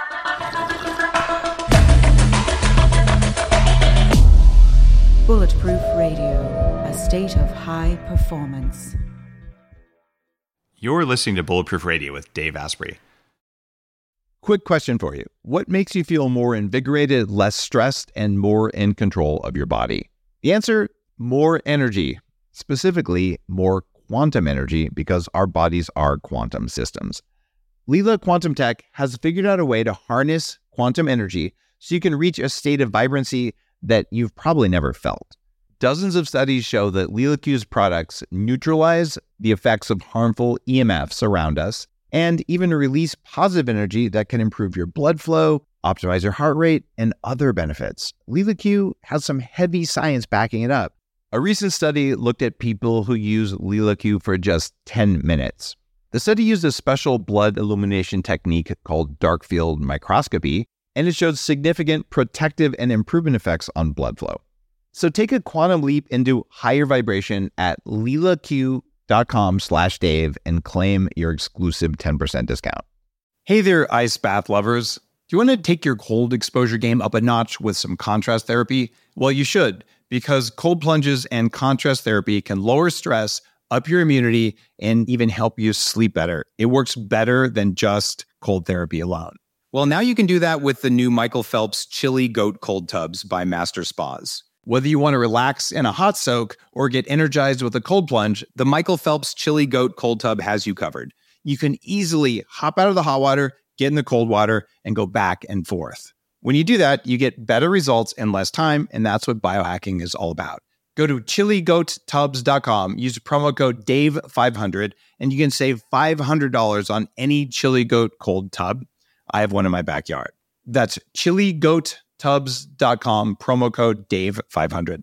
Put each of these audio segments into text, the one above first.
Bulletproof Radio, a state of high performance. You're listening to Bulletproof Radio with Dave Asprey. Quick question for you. What makes you feel more invigorated, less stressed, and more in control of your body? The answer, more energy. Specifically, more quantum energy, because our bodies are quantum systems. Lila Quantum Tech has figured out a way to harness quantum energy so you can reach a state of vibrancy that you've probably never felt. Dozens of studies show that LilaQ's products neutralize the effects of harmful EMFs around us and even release positive energy that can improve your blood flow, optimize your heart rate, and other benefits. LilaQ has some heavy science backing it up. A recent study looked at people who use LilaQ for just 10 minutes. The study used a special blood illumination technique called dark field microscopy, and it showed significant protective and improvement effects on blood flow. So take a quantum leap into higher vibration at lilaq.com/Dave and claim your exclusive 10% discount. Hey there, ice bath lovers. Do you want to take your cold exposure game up a notch with some contrast therapy? Well, you should, because cold plunges and contrast therapy can lower stress, up your immunity, and even help you sleep better. It works better than just cold therapy alone. Well, now you can do that with the new Michael Phelps Chili Goat Cold Tubs by Master Spas. Whether you want to relax in a hot soak or get energized with a cold plunge, the Michael Phelps Chili Goat Cold Tub has you covered. You can easily hop out of the hot water, get in the cold water, and go back and forth. When you do that, you get better results in less time, and that's what biohacking is all about. Go to chiligoattubs.com, use promo code DAVE500, and you can save $500 on any Chili Goat Cold Tub. I have one in my backyard. That's chiligoattubs.com, promo code DAVE500.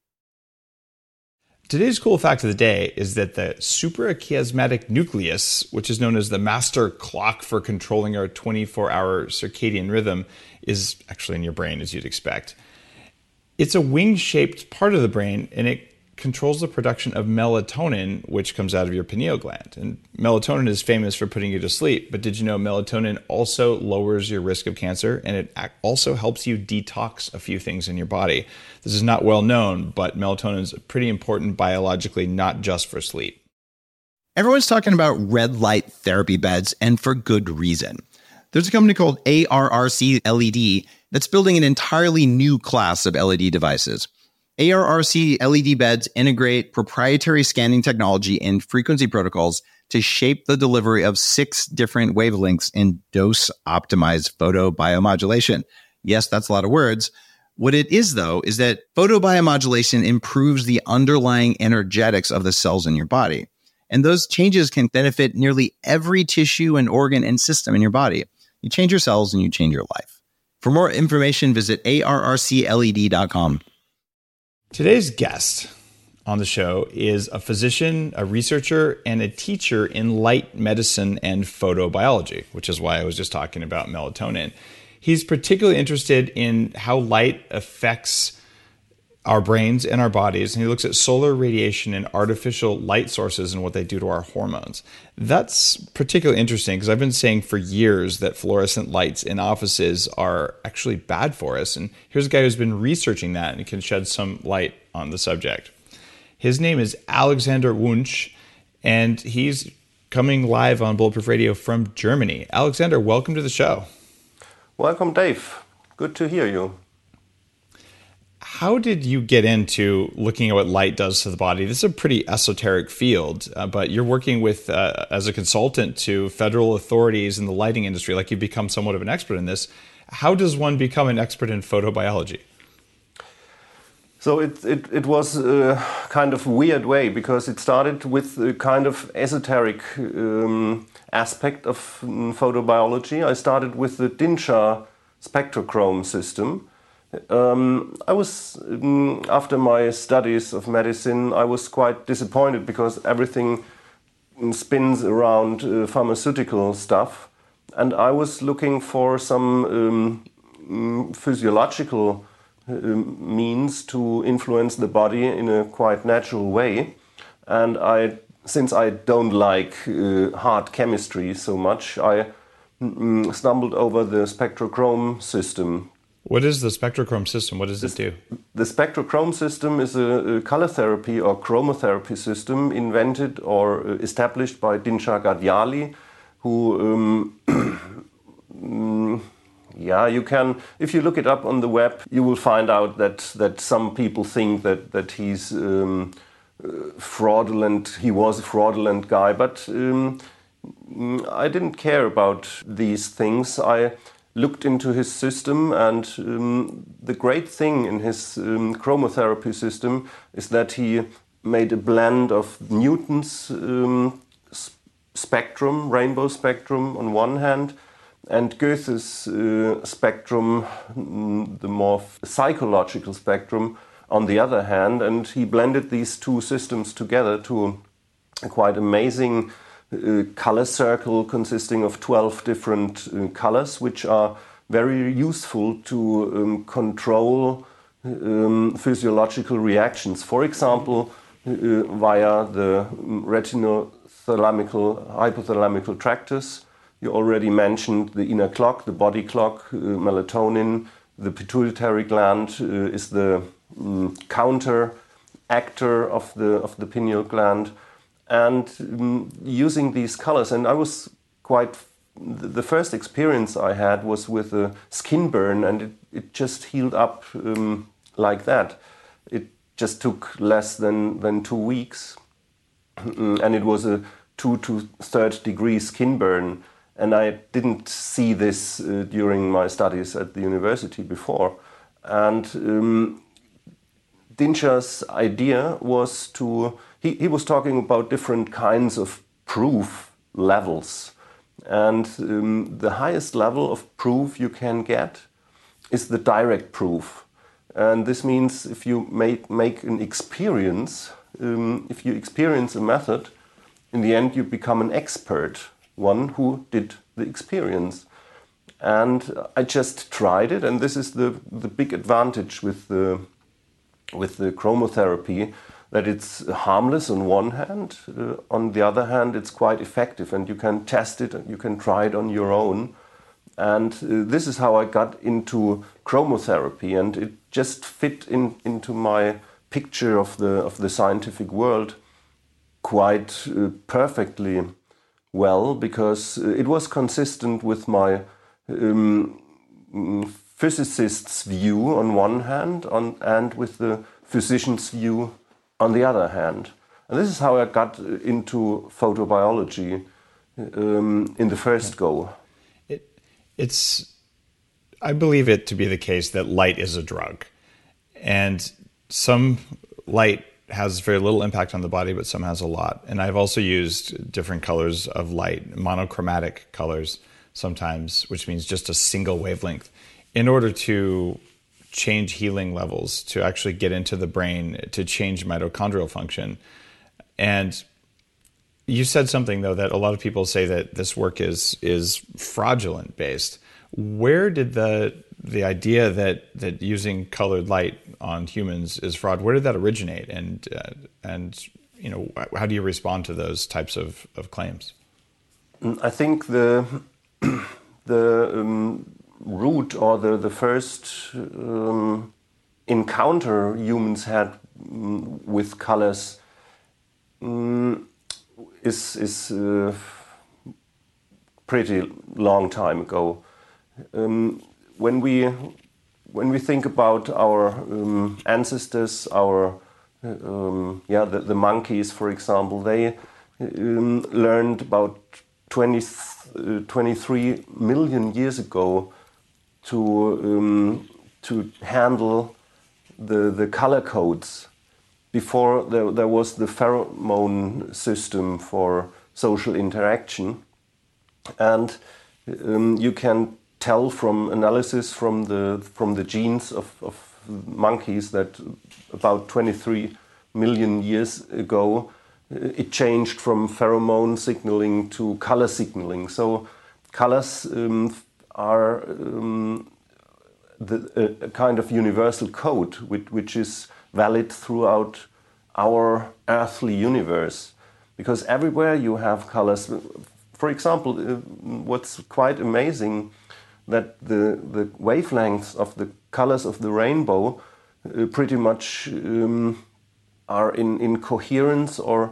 Today's cool fact of the day is that the suprachiasmatic nucleus, which is known as the master clock for controlling our 24-hour circadian rhythm, is actually in your brain, as you'd expect. It's a wing-shaped part of the brain, and it controls the production of melatonin, which comes out of your pineal gland. And melatonin is famous for putting you to sleep, but did you know melatonin also lowers your risk of cancer, and it also helps you detox a few things in your body. This is not well known, but melatonin is pretty important biologically, not just for sleep. Everyone's talking about red light therapy beds, and for good reason. There's a company called ARRC LED that's building an entirely new class of LED devices. ARRC LED beds integrate proprietary scanning technology and frequency protocols to shape the delivery of 6 different wavelengths in dose-optimized photobiomodulation. Yes, that's a lot of words. What it is, though, is that photobiomodulation improves the underlying energetics of the cells in your body. And those changes can benefit nearly every tissue and organ and system in your body. You change your cells and you change your life. For more information, visit arrcled.com. Today's guest on the show is a physician, a researcher, and a teacher in light medicine and photobiology, which is why I was just talking about melatonin. He's particularly interested in how light affects our brains and our bodies, and he looks at solar radiation and artificial light sources and what they do to our hormones. That's particularly interesting because I've been saying for years that fluorescent lights in offices are actually bad for us, and here's a guy who's been researching that and can shed some light on the subject. His name is Alexander Wunsch, and he's coming live on Bulletproof Radio from Germany. Alexander, welcome to the show. Welcome, Dave. Good to hear you. How did you get into looking at what light does to the body? This is a pretty esoteric field, but you're working with as a consultant to federal authorities in the lighting industry, like you've become somewhat of an expert in this. How does one become an expert in photobiology? So it was a kind of weird way, because it started with a kind of esoteric aspect of photobiology. I started with the DINSHA spectrochrome system. I was, after my studies of medicine, I was quite disappointed because everything spins around pharmaceutical stuff, and I was looking for some physiological means to influence the body in a quite natural way. And since I don't like hard chemistry so much, I stumbled over the spectrochrome system. What is the spectrochrome system? What does it do? The spectrochrome system is a color therapy or chromotherapy system invented or established by Dinsha Gadjali, who, you can, if you look it up on the web, you will find out that some people think that he's fraudulent. He was a fraudulent guy, but I didn't care about these things. I looked into his system, and the great thing in his chromotherapy system is that he made a blend of Newton's spectrum, rainbow spectrum on one hand, and Goethe's spectrum, the more psychological spectrum, on the other hand, and he blended these two systems together to a quite amazing color circle consisting of 12 different colors, which are very useful to control physiological reactions. For example, via the hypothalamical tractus. You already mentioned the inner clock, the body clock, melatonin. The pituitary gland is the counter actor of the pineal gland. And using these colors, and I was the first experience I had was with a skin burn, and it just healed up like that. It just took less than 2 weeks, and it was a 2 to 3rd degree skin burn, and I didn't see this during my studies at the university before. And Dinsha's idea was he was talking about different kinds of proof levels. And the highest level of proof you can get is the direct proof. And this means if you make an experience, if you experience a method, in the end you become an expert, one who did the experience. And I just tried it, and this is the big advantage with the chromotherapy, that it's harmless on one hand, on the other hand it's quite effective, and you can test it, you can try it on your own. And this is how I got into chromotherapy, and it just fit into my picture of the scientific world quite perfectly well, because it was consistent with my physicist's view on one hand, and with the physician's view on the other hand. And this is how I got into photobiology in the first go. I believe it to be the case that light is a drug. And some light has very little impact on the body, but some has a lot. And I've also used different colors of light, monochromatic colors sometimes, which means just a single wavelength, in order to change healing levels, to actually get into the brain, to change mitochondrial function. And you said something, though, that a lot of people say that this work is fraudulent based. Where did the idea that using colored light on humans is fraud, where did that originate? And how do you respond to those types of claims? I think the root, or the first encounter humans had with colors is pretty long time ago. When we think about our ancestors, the monkeys, for example, they learned about 23 million years ago to handle the color codes. Before there was the pheromone system for social interaction, and you can tell from analysis from the genes of monkeys that about 23 million years ago it changed from pheromone signaling to color signaling. So colors are a kind of universal code which is valid throughout our earthly universe, because everywhere you have colors. For example, what's quite amazing that the wavelengths of the colors of the rainbow pretty much are in coherence or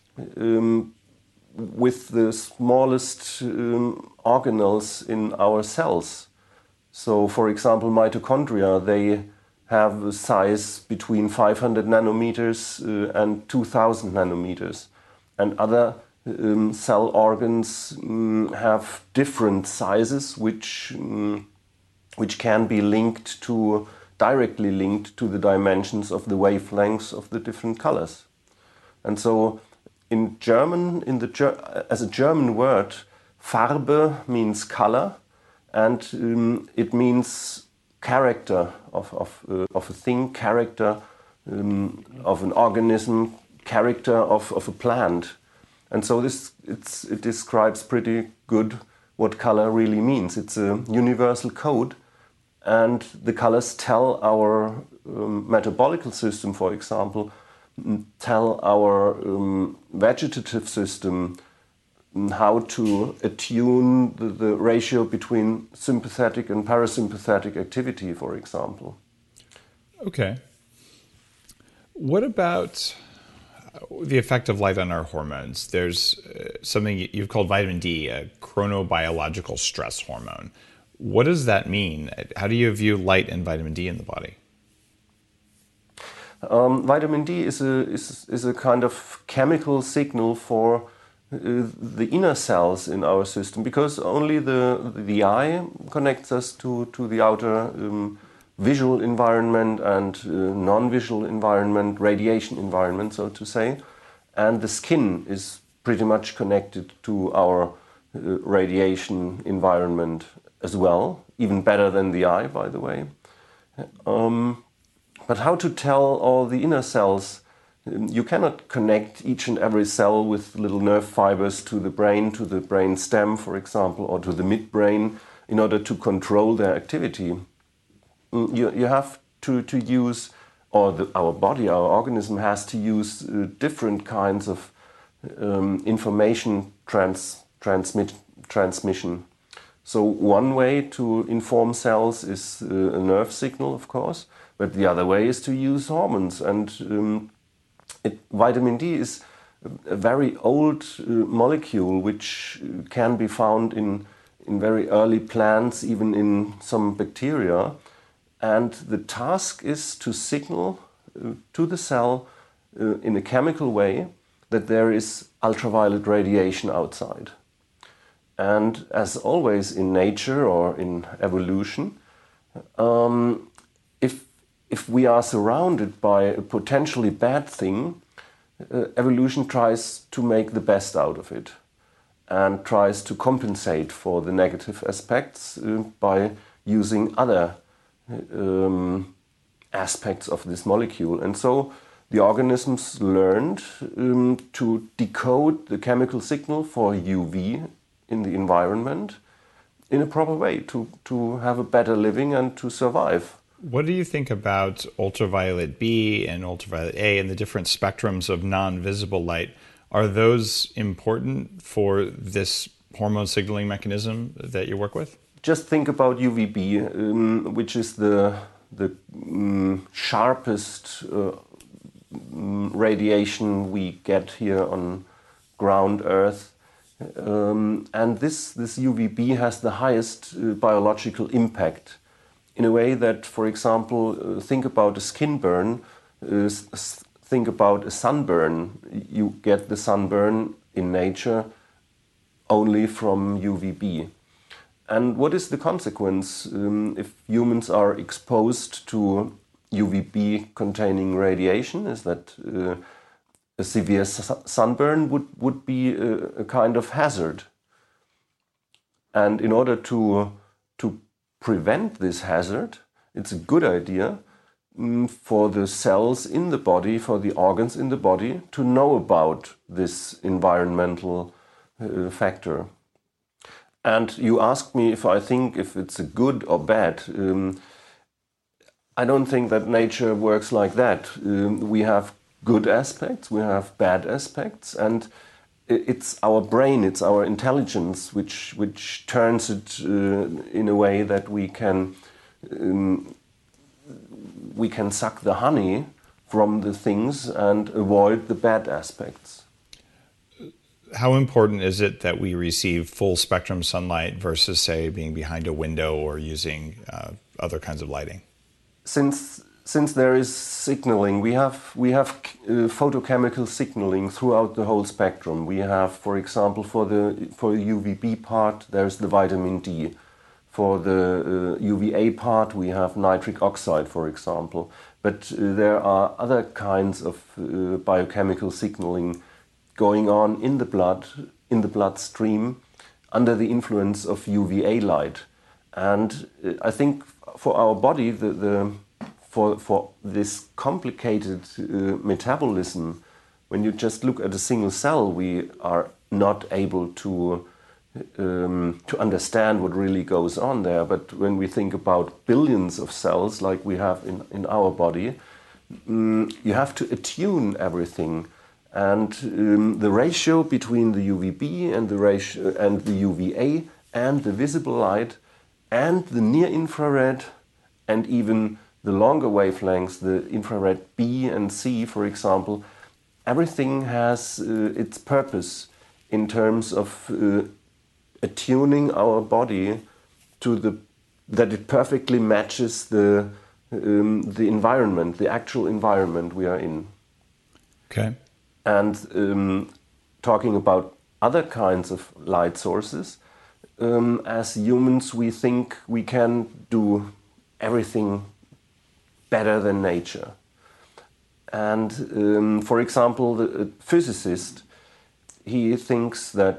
with the smallest organelles in our cells. So, for example, mitochondria, they have a size between 500 nanometers and 2000 nanometers. And other cell organs have different sizes, which can be directly linked to the dimensions of the wavelengths of the different colors. And so, in German, as a German word, Farbe means color, and it means character of a thing, character of an organism, character of a plant. And so it describes pretty good what color really means. It's a universal code, and the colors tell our metabolical system, for example, tell our vegetative system how to attune the ratio between sympathetic and parasympathetic activity, for example. Okay. What about the effect of light on our hormones? There's something you've called vitamin D, a chronobiological stress hormone. What does that mean? How do you view light and vitamin D in the body? Vitamin D is a kind of chemical signal for the inner cells in our system, because only the eye connects us to the outer visual environment and non-visual environment, radiation environment, so to say. And the skin is pretty much connected to our radiation environment as well, even better than the eye, by the way. But how to tell all the inner cells? You cannot connect each and every cell with little nerve fibers to the brain stem, for example, or to the midbrain in order to control their activity. You have to use, or our body, our organism has to use different kinds of information transmission. So one way to inform cells is a nerve signal, of course, but the other way is to use hormones. And vitamin D is a very old molecule which can be found in very early plants, even in some bacteria. And the task is to signal to the cell in a chemical way that there is ultraviolet radiation outside. And as always in nature or in evolution, if we are surrounded by a potentially bad thing, evolution tries to make the best out of it and tries to compensate for the negative aspects by using other aspects of this molecule. And so the organisms learned to decode the chemical signal for UV in the environment in a proper way to have a better living and to survive. What do you think about ultraviolet B and ultraviolet A and the different spectrums of non-visible light? Are those important for this hormone signaling mechanism that you work with? Just think about UVB, which is the sharpest radiation we get here on ground Earth. And this UVB has the highest biological impact. In a way that, for example, think about a skin burn, think about a sunburn. You get the sunburn in nature only from UVB. And what is the consequence if humans are exposed to UVB containing radiation? Is that a severe sunburn would be a kind of hazard. And in order to prevent this hazard, it's a good idea for the cells in the body, for the organs in the body, to know about this environmental factor. And you asked me if I think if it's a good or bad. I don't think that nature works like that. We have good aspects, we have bad aspects, and it's our brain, it's our intelligence which turns it in a way that we can suck the honey from the things and avoid the bad aspects. How important is it that we receive full spectrum sunlight versus, say, being behind a window or using other kinds of lighting? Since there is signaling, we have photochemical signaling throughout the whole spectrum. We have, for example, for the UVB part, there's the vitamin D. For the UVA part, we have nitric oxide, for example. But there are other kinds of biochemical signaling going on in the bloodstream, under the influence of UVA light. And I think for our body, for this complicated metabolism, when you just look at a single cell, we are not able to understand what really goes on there. But when we think about billions of cells like we have in our body, you have to attune everything. And the ratio between the UVB and the UVA and the visible light and the near infrared and even the longer wavelengths, the infrared B and C, for example, everything has its purpose in terms of attuning our body to that it perfectly matches the environment, the actual environment we are in. Okay. And talking about other kinds of light sources, as humans, we think we can do everything better than nature. And for example, the physicist, he thinks that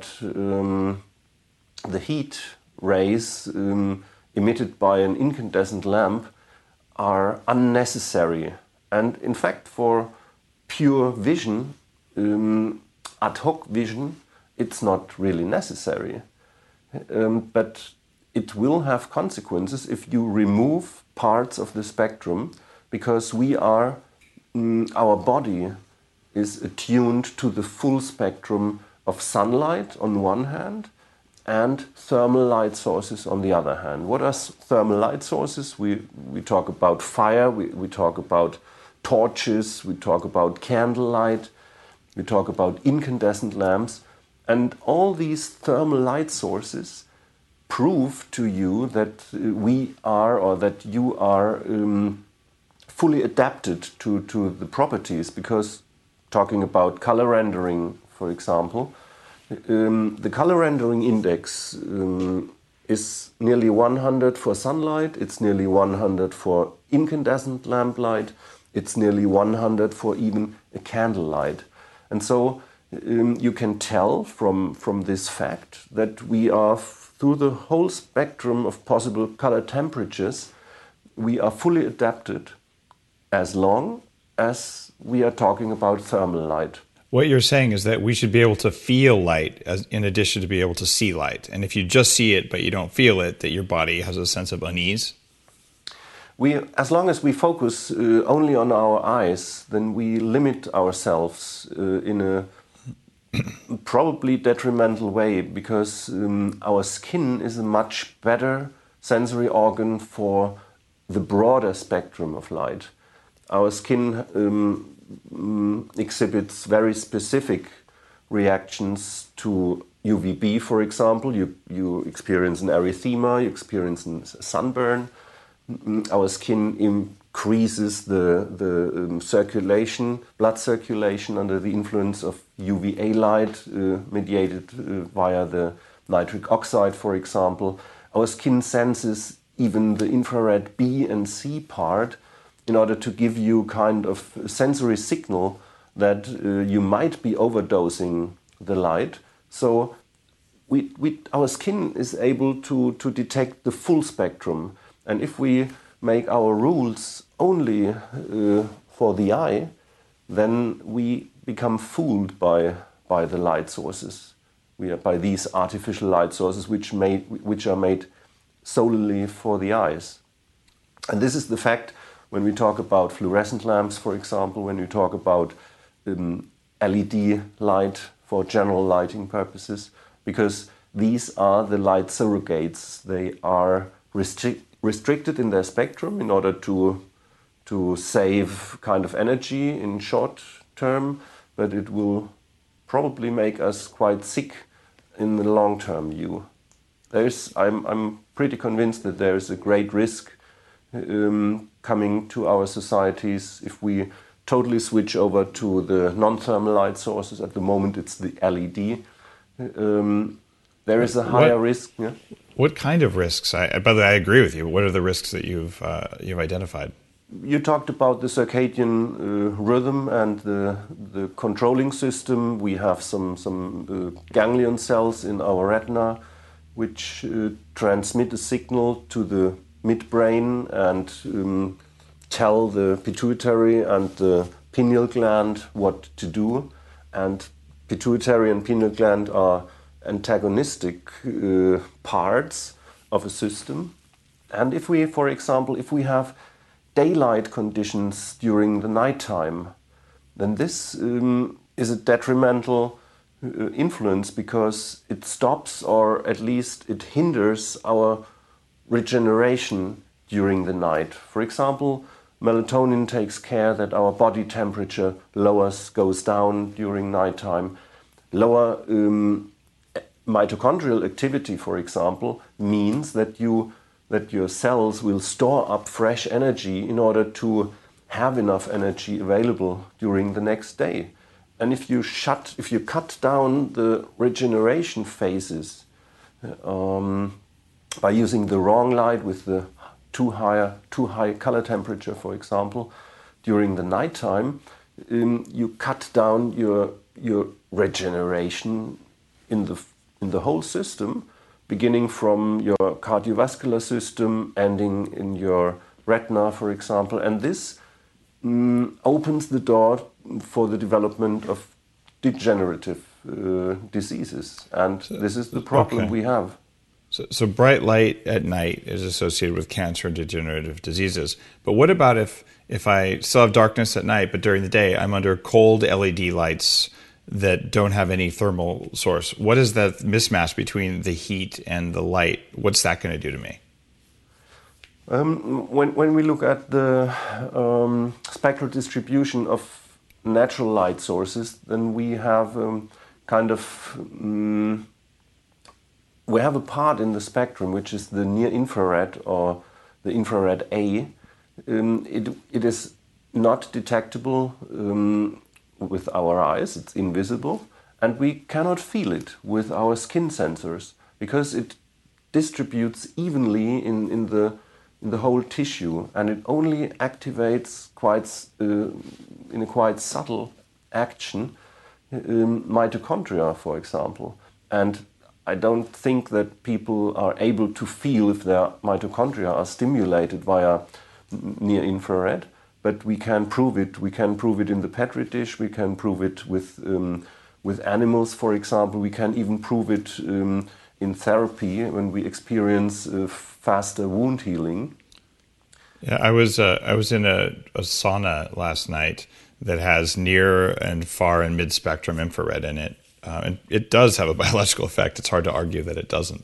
the heat rays emitted by an incandescent lamp are unnecessary. And in fact, for pure vision, ad hoc vision, it's not really necessary. But it will have consequences if you remove parts of the spectrum, because our body is attuned to the full spectrum of sunlight on one hand and thermal light sources on the other hand. What are thermal light sources? We talk about fire, we talk about torches, we talk about candlelight, we talk about incandescent lamps, and all these thermal light sources prove to you that we are, or that you are fully adapted to the properties, because talking about color rendering, for example, the color rendering index is nearly 100 for sunlight, it's nearly 100 for incandescent lamplight, it's nearly 100 for even a candlelight. And so you can tell from this fact that we are, through the whole spectrum of possible color temperatures, we are fully adapted as long as we are talking about thermal light. What you're saying is that we should be able to feel light in addition to be able to see light. And if you just see it but you don't feel it, that your body has a sense of unease? As long as we focus only on our eyes, then we limit ourselves in a probably detrimental way, because our skin is a much better sensory organ for the broader spectrum of light. Our skin exhibits very specific reactions to UVB, for example. You experience an erythema, you experience a sunburn. Our skin increases the circulation, blood circulation, under the influence of UVA light mediated via the nitric oxide, for example. Our skin senses even the infrared B and C part in order to give you kind of sensory signal that you might be overdosing the light. So our skin is able to detect the full spectrum. And if we make our rules only for the eye, then we become fooled by the light sources. By these artificial light sources which are made solely for the eyes. And this is the fact when we talk about fluorescent lamps, for example, when we talk about LED light for general lighting purposes, because these are the light surrogates. They are restricted in their spectrum in order to save kind of energy in short term, but it will probably make us quite sick in the long-term view. I'm pretty convinced that there is a great risk coming to our societies if we totally switch over to the non-thermal light sources. At the moment, it's the LED. There is a higher risk. Yeah? What kind of risks? By the way, I agree with you. What are the risks that you've identified? You talked about the circadian rhythm and the controlling system. We have some ganglion cells in our retina which transmit a signal to the midbrain and tell the pituitary and the pineal gland what to do. And pituitary and pineal gland are antagonistic parts of a system. And if we, for example, if we have daylight conditions during the nighttime, then this is a detrimental influence, because it stops, or at least it hinders, our regeneration during the night. For example, melatonin takes care that our body temperature goes down during nighttime. Lower mitochondrial activity, for example, means that your cells will store up fresh energy in order to have enough energy available during the next day. And if you cut down the regeneration phases by using the wrong light with the too high color temperature, for example, during the nighttime, you cut down your regeneration in the whole system, beginning from your cardiovascular system, ending in your retina, for example. And this opens the door for the development of degenerative diseases. And this is the problem we have. So bright light at night is associated with cancer and degenerative diseases. But what about if I still have darkness at night, but during the day I'm under cold LED lights that don't have any thermal source? What is that mismatch between the heat and the light? What's that going to do to me? When we look at the spectral distribution of natural light sources, then we have we have a part in the spectrum which is the near infrared, or the infrared A. It is not detectable with our eyes, it's invisible, and we cannot feel it with our skin sensors, because it distributes evenly in the whole tissue, and it only activates in a quite subtle action mitochondria, for example. And I don't think that people are able to feel if their mitochondria are stimulated via near infrared, but we can prove it. We can prove it in the Petri dish. We can prove it with animals, for example. We can even prove it in therapy when we experience faster wound healing. Yeah, I was in a sauna last night that has near and far and mid spectrum infrared in it. And it does have a biological effect. It's hard to argue that it doesn't.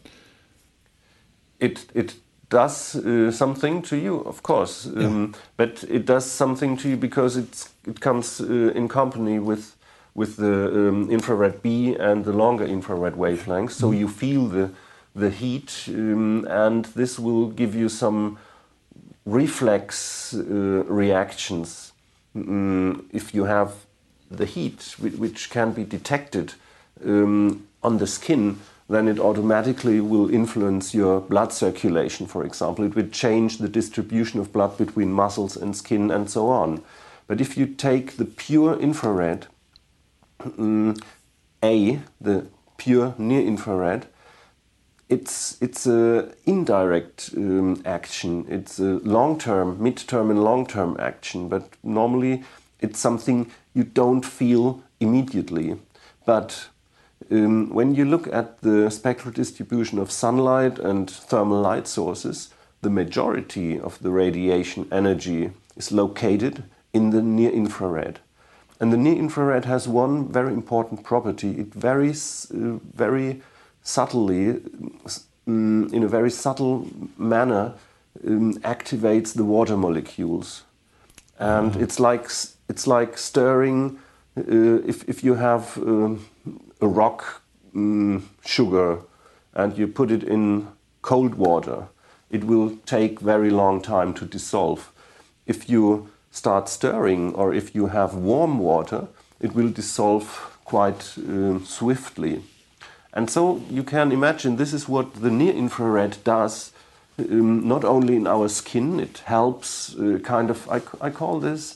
It does something to you, of course, but it does something to you because it comes in company with the infrared B and the longer infrared wavelengths. So you feel the heat, and this will give you some reflex reactions. If you have the heat, which can be detected on the skin, then it automatically will influence your blood circulation, for example. It will change the distribution of blood between muscles and skin and so on. But if you take the pure infrared, the pure near infrared, it's a indirect action. It's a long-term, mid-term and long-term action, but normally it's something you don't feel immediately. But when you look at the spectral distribution of sunlight and thermal light sources, the majority of the radiation energy is located in the near infrared. And the near-infrared has one very important property. It very subtly, in a very subtle manner, activates the water molecules. And it's like stirring. If you have a rock sugar and you put it in cold water, it will take very long time to dissolve. If you start stirring, or if you have warm water, it will dissolve quite swiftly. And so you can imagine this is what the near-infrared does, not only in our skin. It helps I call this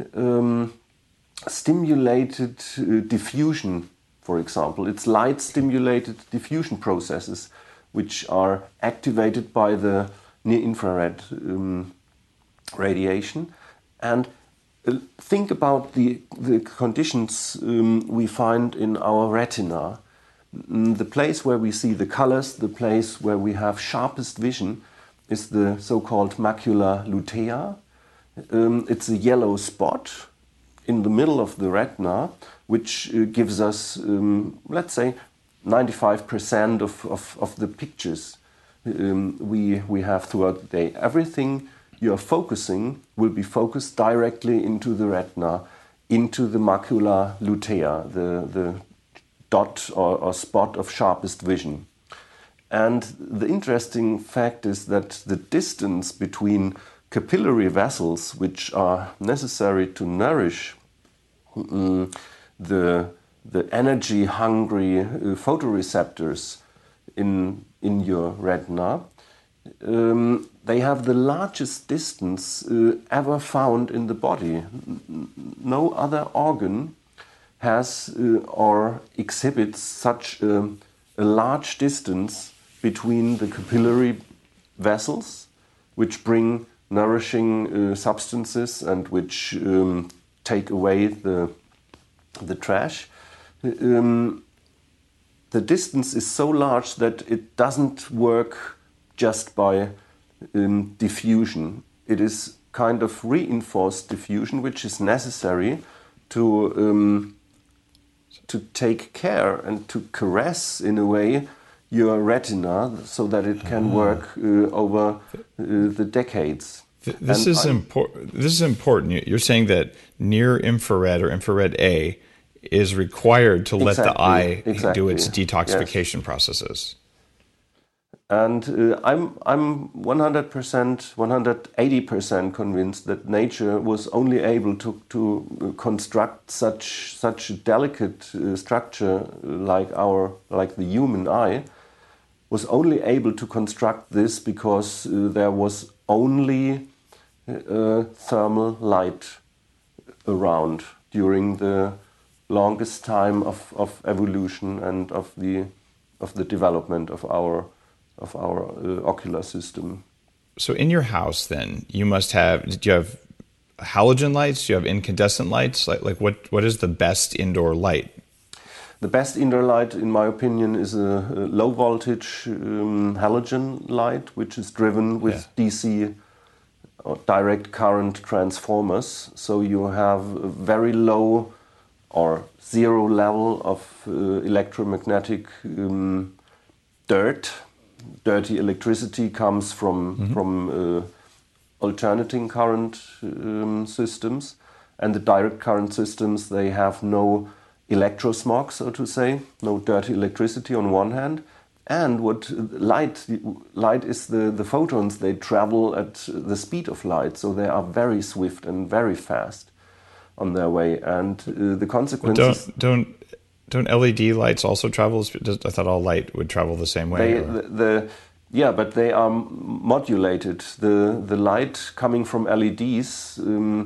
stimulated diffusion, for example. It's light-stimulated diffusion processes which are activated by the near-infrared radiation. And think about the conditions we find in our retina. The place where we see the colors, the place where we have sharpest vision, is the so-called macula lutea. It's a yellow spot in the middle of the retina, which gives us, let's say, 95% of the pictures we have throughout the day. Everything you are focusing will be focused directly into the retina, into the macula lutea, the dot or spot of sharpest vision. And the interesting fact is that the distance between capillary vessels, which are necessary to nourish the energy-hungry photoreceptors in your retina, they have the largest distance ever found in the body. No other organ has or exhibits such a large distance between the capillary vessels, which bring nourishing substances and which take away the trash. The distance is so large that it doesn't work just by diffusion. It is kind of reinforced diffusion, which is necessary to take care and to caress, in a way, your retina so that it can work over the decades. This is important. You're saying that near infrared or infrared A is required to let the eye do its detoxification processes. And I'm 100%, 180% convinced that nature was only able to construct such a delicate structure like the human eye, was only able to construct this because there was only thermal light around during the longest time of evolution and of the development of our ocular system. So in your house, then, do you have halogen lights? Do you have incandescent lights? Like what is the best indoor light? The best indoor light, in my opinion, is a low voltage halogen light, which is driven with DC or direct current transformers. So you have a very low or zero level of electromagnetic dirt. Dirty electricity comes from alternating current systems, and the direct current systems, they have no electrosmog, so to say, no dirty electricity on one hand. And what light is the photons, they travel at the speed of light, so they are very swift and very fast on their way. And the consequences... Don't LED lights also travel? I thought all light would travel the same way. But they are modulated. The light coming from LEDs,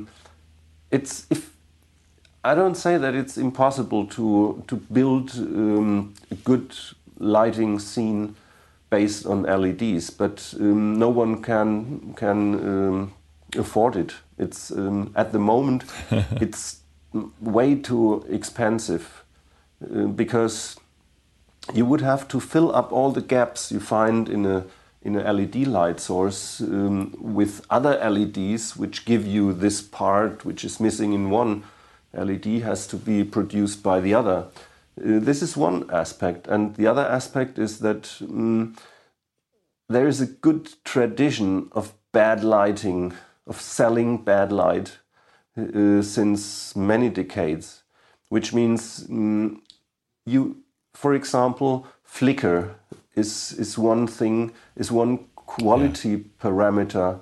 I don't say that it's impossible to build a good lighting scene based on LEDs, but no one can afford it. It's at the moment it's way too expensive. Because you would have to fill up all the gaps you find in a LED light source with other LEDs which give you this part which is missing in one LED has to be produced by the other. This is one aspect. And the other aspect is that there is a good tradition of bad lighting, of selling bad light since many decades, which means for example, flicker is one thing, is one quality parameter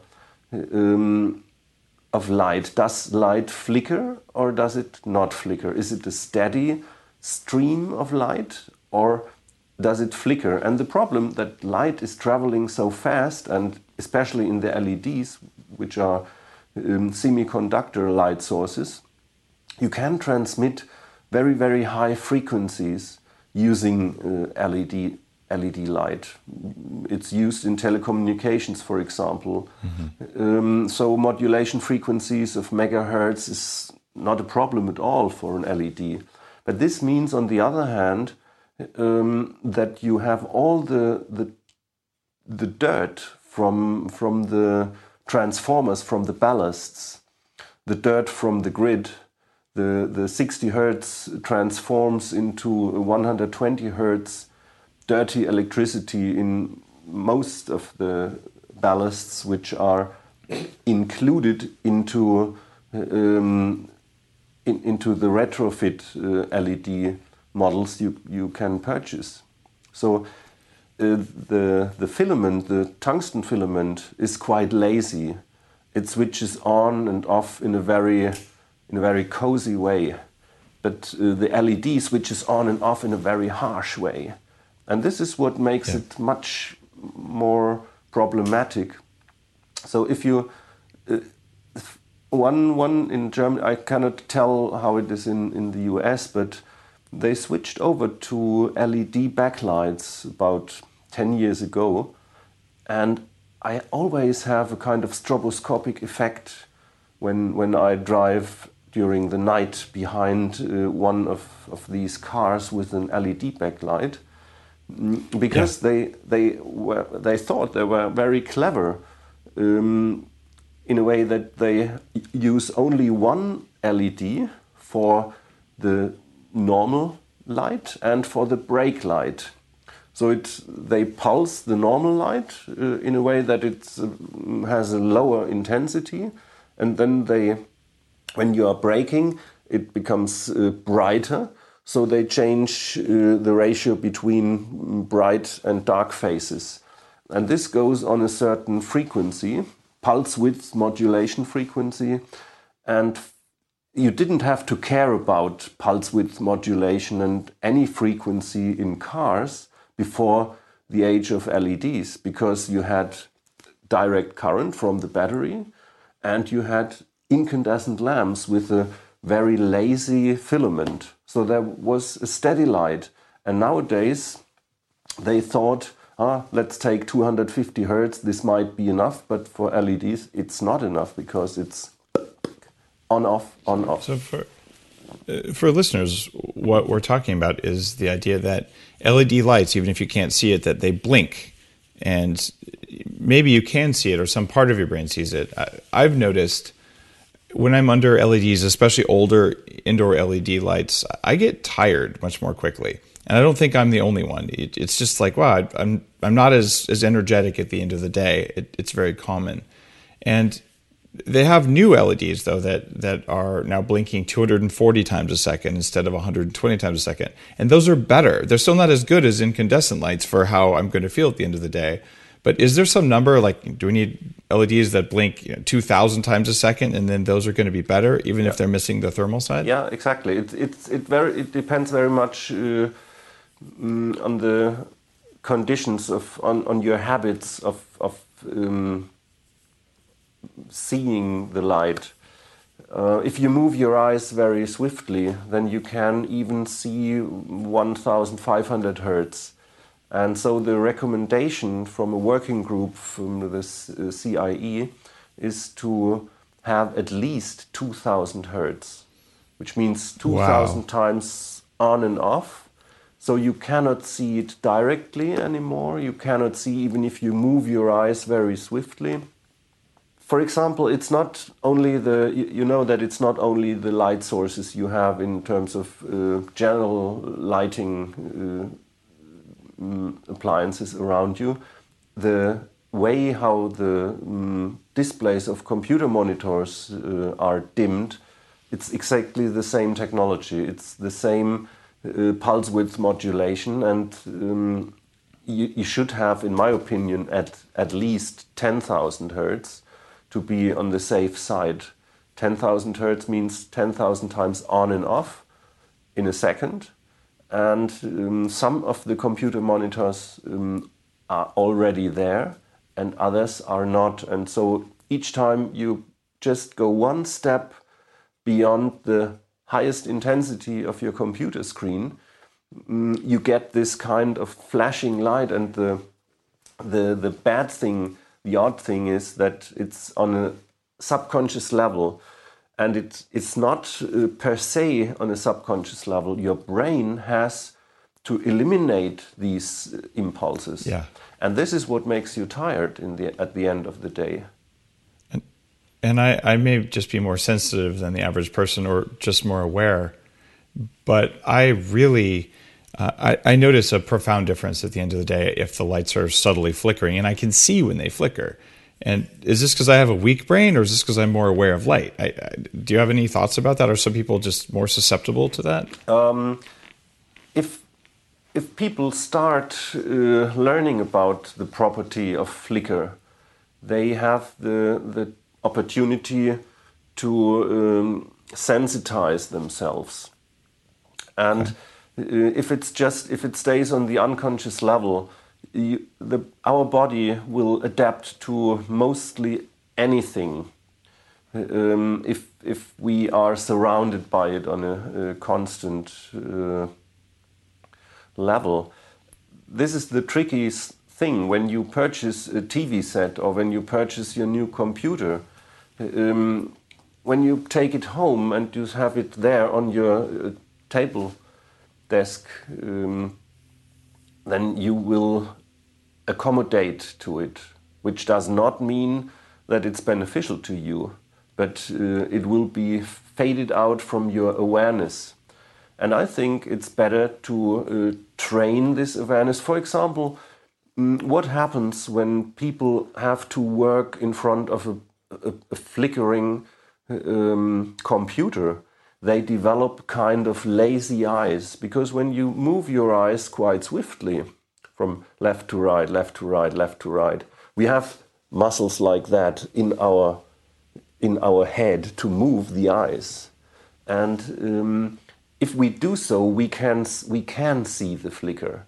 of light. Does light flicker or does it not flicker? Is it a steady stream of light or does it flicker? And the problem that light is traveling so fast, and especially in the LEDs, which are semiconductor light sources, you can transmit very, very high frequencies using LED light. It's used in telecommunications, for example. So modulation frequencies of megahertz is not a problem at all for an LED. But this means, on the other hand, that you have all the dirt from the transformers, from the ballasts, the dirt from the grid. The 60 hertz transforms into 120 hertz dirty electricity in most of the ballasts, which are included into the retrofit LED models you can purchase. So the filament, the tungsten filament, is quite lazy. It switches on and off in a very cozy way, but the LED switches on and off in a very harsh way. And this is what makes it much more problematic. So if you one in Germany, I cannot tell how it is in the US, but they switched over to LED backlights about 10 years ago, and I always have a kind of stroboscopic effect when I drive during the night behind one of these cars with an LED backlight, because they thought they were very clever in a way that they use only one LED for the normal light and for the brake light. So they pulse the normal light in a way that it has a lower intensity, and then when you are braking, it becomes brighter. So they change the ratio between bright and dark phases. And this goes on a certain frequency, pulse width modulation frequency. And you didn't have to care about pulse width modulation and any frequency in cars before the age of LEDs, because you had direct current from the battery and you had incandescent lamps with a very lazy filament. So there was a steady light. And nowadays they thought, let's take 250 hertz, this might be enough, but for LEDs it's not enough because it's on, off, on, off. So for listeners, what we're talking about is the idea that LED lights, even if you can't see it, that they blink. And maybe you can see it or some part of your brain sees it. I've noticed when I'm under LEDs, especially older indoor LED lights, I get tired much more quickly. And I don't think I'm the only one. It's just like, wow, I'm not as energetic at the end of the day. It's very common. And they have new LEDs, though, that are now blinking 240 times a second instead of 120 times a second. And those are better. They're still not as good as incandescent lights for how I'm going to feel at the end of the day. But is there some number, like, do we need LEDs that blink 2,000 times a second, and then those are going to be better, even if they're missing the thermal side? Yeah, exactly. It depends very much on the conditions on your habits of seeing the light. If you move your eyes very swiftly, then you can even see 1,500 hertz. And so the recommendation from a working group from the CIE is to have at least 2,000 hertz, which means 2,000 times on and off. So you cannot see it directly anymore. You cannot see even if you move your eyes very swiftly. for example, it's not only you know that it's not only the light sources you have in terms of general lighting appliances around you. The way how the displays of computer monitors are dimmed, it's exactly the same technology. It's the same pulse width modulation, and you should have, in my opinion, at least 10,000 hertz to be on the safe side. 10,000 hertz means 10,000 times on and off in a second. And some of the computer monitors are already there and others are not. And so each time you just go one step beyond the highest intensity of your computer screen, you get this kind of flashing light. And the bad thing, the odd thing is that it's on a subconscious level. And it's not per se on a subconscious level. Your brain has to eliminate these impulses. Yeah. And this is what makes you tired at the end of the day. And I may just be more sensitive than the average person or just more aware. But I really, I notice a profound difference at the end of the day if the lights are subtly flickering. And I can see when they flicker. And is this because I have a weak brain, or is this because I'm more aware of light? Do you have any thoughts about that? Are some people just more susceptible to that? If people start learning about the property of flicker, they have the opportunity to sensitize themselves. And if it stays on the unconscious level, our body will adapt to mostly anything if we are surrounded by it on a constant level. This is the trickiest thing when you purchase a TV set or when you purchase your new computer. When you take it home and you have it there on your table desk, then you will accommodate to it, which does not mean that it's beneficial to you, but it will be faded out from your awareness. And I think it's better to train this awareness. For example, what happens when people have to work in front of a flickering computer? They develop kind of lazy eyes, because when you move your eyes quite swiftly from left to right, left to right, left to right, we have muscles like that in our head to move the eyes. And if we do so, we can see the flicker.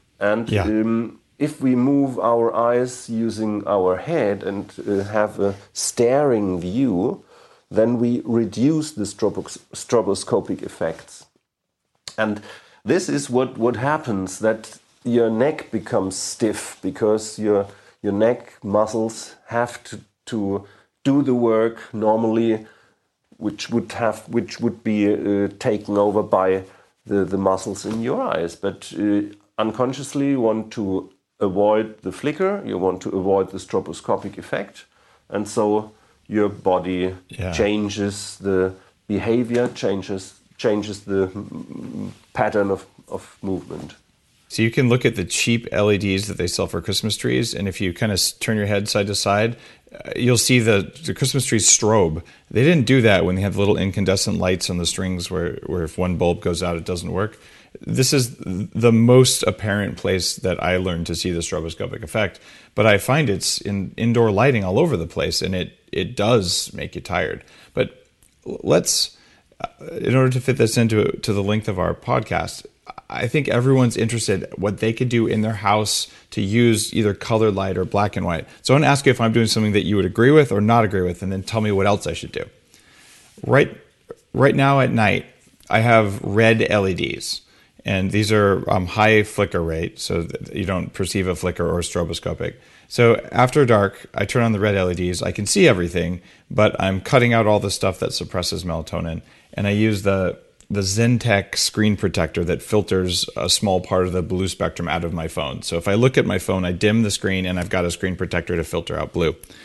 And if we move our eyes using our head and have a staring view, then we reduce the stroboscopic effects. And this is what happens, that your neck becomes stiff because your neck muscles have to do the work normally, which would be taken over by the muscles in your eyes. But unconsciously you want to avoid the flicker, you want to avoid the stroboscopic effect, and so your body changes the behavior, changes the pattern of movement. So you can look at the cheap LEDs that they sell for Christmas trees, and if you kind of turn your head side to side, you'll see the Christmas trees strobe. They didn't do that when they have little incandescent lights on the strings where if one bulb goes out, it doesn't work. This is the most apparent place that I learned to see the stroboscopic effect. But I find it's in indoor lighting all over the place, and it does make you tired. But let's, in order to fit this into the length of our podcast, I think everyone's interested what they could do in their house to use either colored light or black and white. So I want to ask you if I'm doing something that you would agree with or not agree with, and then tell me what else I should do. Right now at night, I have red LEDs. And these are high flicker rate, so that you don't perceive a flicker or stroboscopic. So after dark, I turn on the red LEDs. I can see everything, but I'm cutting out all the stuff that suppresses melatonin. And I use the Zentech screen protector that filters a small part of the blue spectrum out of my phone. So if I look at my phone, I dim the screen, and I've got a screen protector to filter out blue.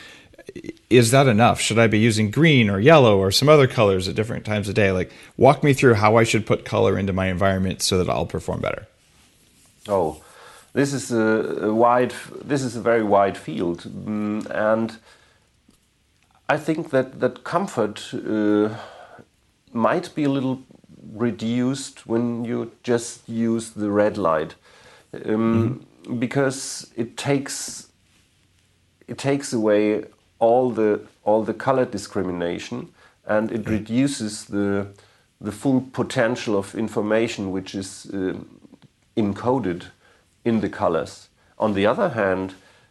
is that enough? Should I be using green or yellow or some other colors at different times of day? Like, walk me through how I should put color into my environment so that I'll perform better. Oh, this is a very wide field, and I think that comfort might be a little reduced when you just use the red light, because it takes away all the color discrimination, and it reduces the full potential of information which is encoded in the colors. On the other hand,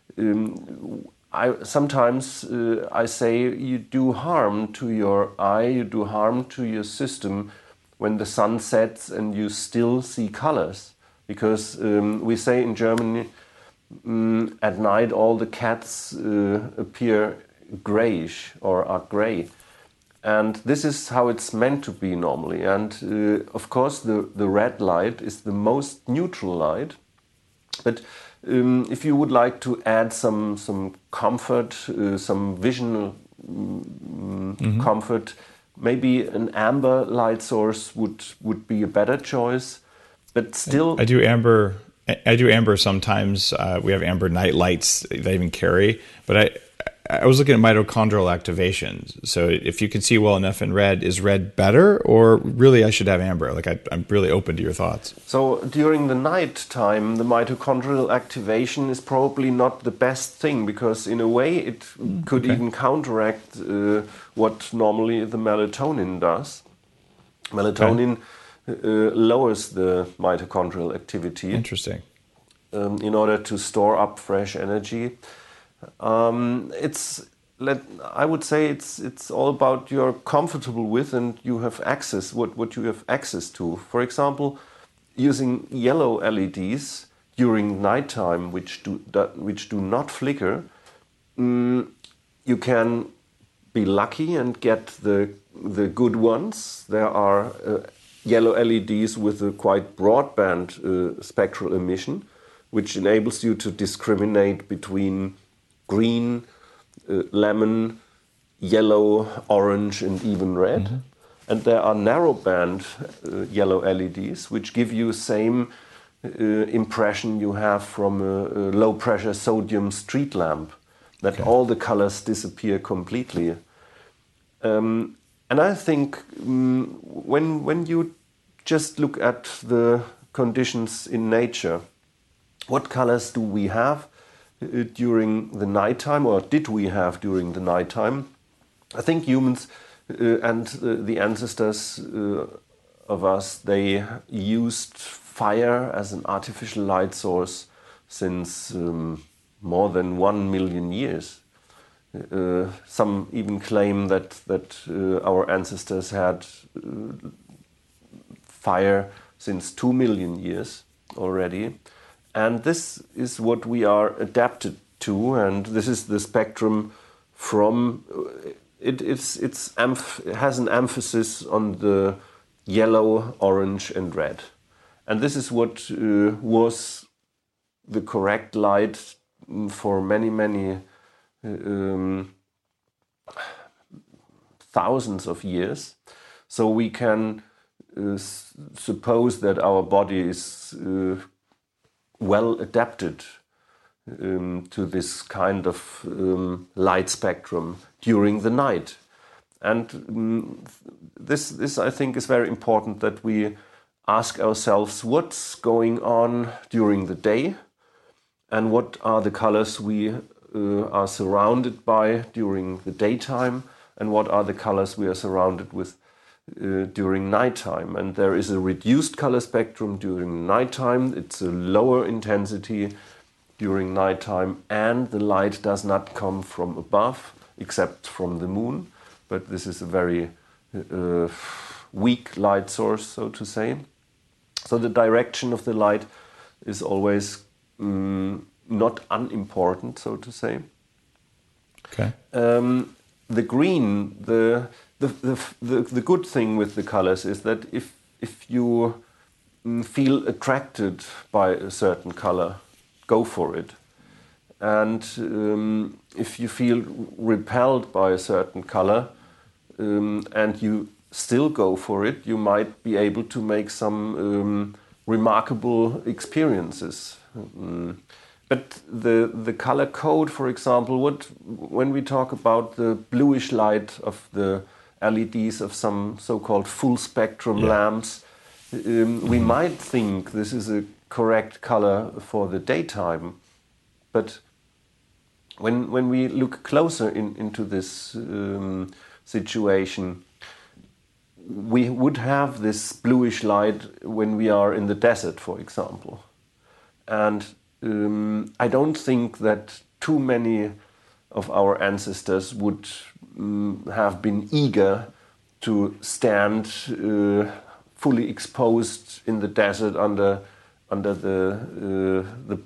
I sometimes say you do harm to your eye, you do harm to your system when the sun sets and you still see colors, because we say in Germany, at night all the cats appear grayish or are gray, and this is how it's meant to be normally. And of course the red light is the most neutral light, but if you would like to add some comfort, some visual comfort, maybe an amber light source would be a better choice. But still, I do amber sometimes. We have amber night lights that I even carry. But I was looking at mitochondrial activation. So if you can see well enough in red, is red better, or really I should have amber? Like, I'm really open to your thoughts. So during the night time, the mitochondrial activation is probably not the best thing, because in a way it could even counteract what normally the melatonin does. Melatonin lowers the mitochondrial activity. Interesting. In order to store up fresh energy. I would say it's all about you're comfortable with and you have access, what you have access to. For example, using yellow LEDs during nighttime, which do not flicker, you can be lucky and get the good ones. There are yellow LEDs with a quite broadband spectral emission, which enables you to discriminate between green, lemon, yellow, orange, and even red. And there are narrowband yellow LEDs, which give you same impression you have from a low-pressure sodium street lamp, that all the colors disappear completely. And I think when you just look at the conditions in nature, what colors do we have during the nighttime, or did we have during the nighttime? I think humans and the ancestors of us, they used fire as an artificial light source since more than 1 million years. Some even claim that our ancestors had fire since 2 million years already. And this is what we are adapted to, and this is the spectrum from it has an emphasis on the yellow, orange, and red. And this is what was the correct light for many thousands of years. So we can suppose that our body is well adapted to this kind of light spectrum during the night. And this I think is very important, that we ask ourselves what's going on during the day and what are the colors we are surrounded by during the daytime and what are the colors we are surrounded with during nighttime. And there is a reduced color spectrum during nighttime. It's a lower intensity during nighttime, and the light does not come from above except from the moon, but this is a very weak light source, so to say. So the direction of the light is always not unimportant, so to say. Okay. The green, the good thing with the colors is that if you feel attracted by a certain color, go for it. And if you feel repelled by a certain color and you still go for it, you might be able to make some remarkable experiences. But the color code, for example, when we talk about the bluish light of the LEDs of some so-called full spectrum lamps, we might think this is a correct color for the daytime. But when we look closer into this situation, we would have this bluish light when we are in the desert, for example. And I don't think that too many of our ancestors would have been eager to stand fully exposed in the desert under the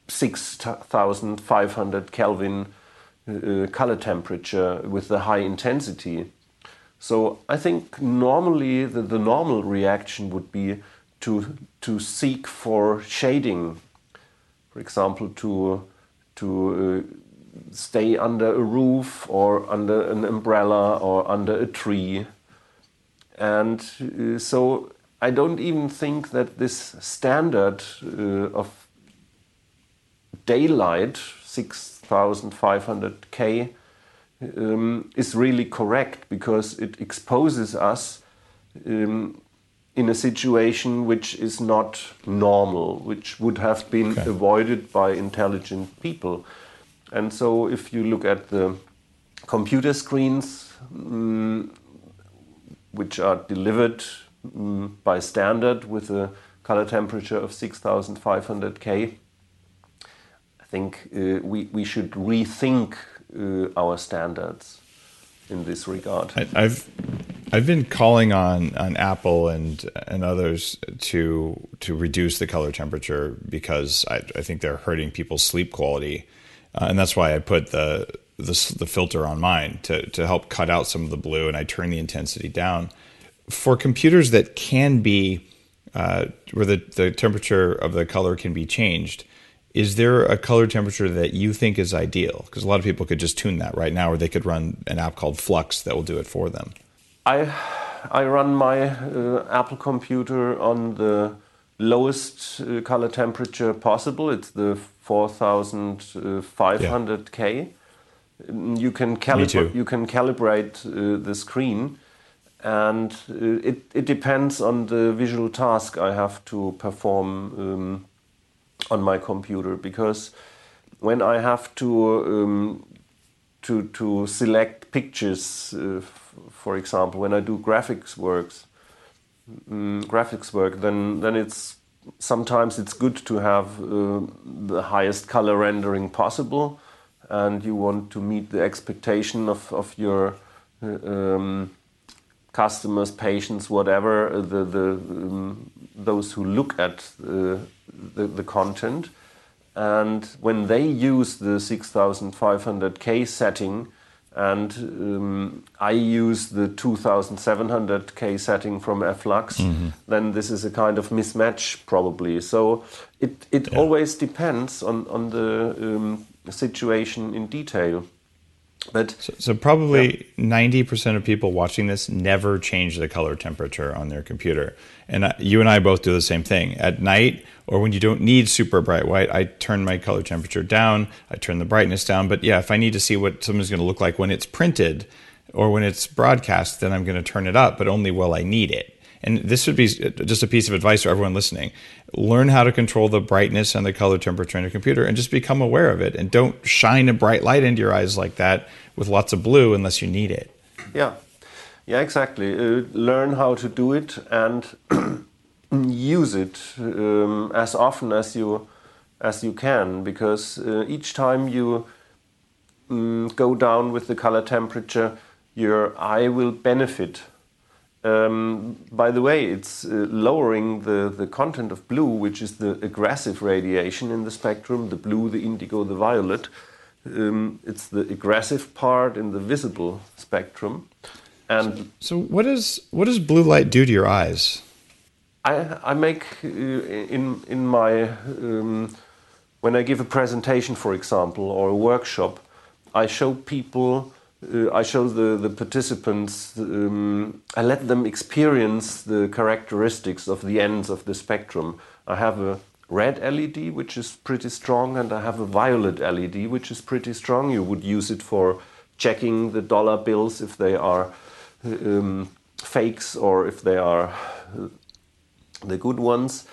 6,500 Kelvin color temperature with the high intensity. So I think normally the normal reaction would be to seek for shading, for example, to stay under a roof or under an umbrella or under a tree. And so I don't even think that this standard of daylight, 6,500 K, is really correct, because it exposes us in a situation which is not normal, which would have been avoided by intelligent people. And so if you look at the computer screens which are delivered by standard with a color temperature of 6,500 K, I think we should rethink our standards in this regard. I've been calling on Apple and others to reduce the color temperature, because I think they're hurting people's sleep quality, and that's why I put the filter on mine to help cut out some of the blue, and I turn the intensity down. For computers that can be where the temperature of the color can be changed, is there a color temperature that you think is ideal? Because a lot of people could just tune that right now, or they could run an app called Flux that will do it for them. I run my Apple computer on the lowest color temperature possible. It's the 4,500 K. You can calibrate the screen, and it depends on the visual task I have to perform on my computer, because when I have to select pictures, for example, when I do graphics work, then it's sometimes it's good to have the highest color rendering possible, and you want to meet the expectation of your customers, patients, whatever, those who look at the content. And when they use the 6,500 K setting, and I use the 2,700 K setting from Flux, then this is a kind of mismatch probably. So it always depends on the situation in detail. But so probably 90% of people watching this never change the color temperature on their computer. And you and I both do the same thing. At night, or when you don't need super bright white, I turn my color temperature down, I turn the brightness down. But yeah, if I need to see what something's going to look like when it's printed or when it's broadcast, then I'm going to turn it up, but only while I need it. And this would be just a piece of advice for everyone listening. Learn how to control the brightness and the color temperature on your computer, and just become aware of it. And don't shine a bright light into your eyes like that with lots of blue unless you need it. Yeah, exactly. Learn how to do it and use it as often as you can, because each time you go down with the color temperature, your eye will benefit. By the way, it's lowering the content of blue, which is the aggressive radiation in the spectrum, the blue, the indigo, the violet. It's the aggressive part in the visible spectrum. And so what does blue light do to your eyes? I make in my when I give a presentation, for example, or a workshop, I show people, I show the participants, I let them experience the characteristics of the ends of the spectrum. I have a red LED, which is pretty strong, and I have a violet LED, which is pretty strong. You would use it for checking the dollar bills if they are fakes or if they are the good ones.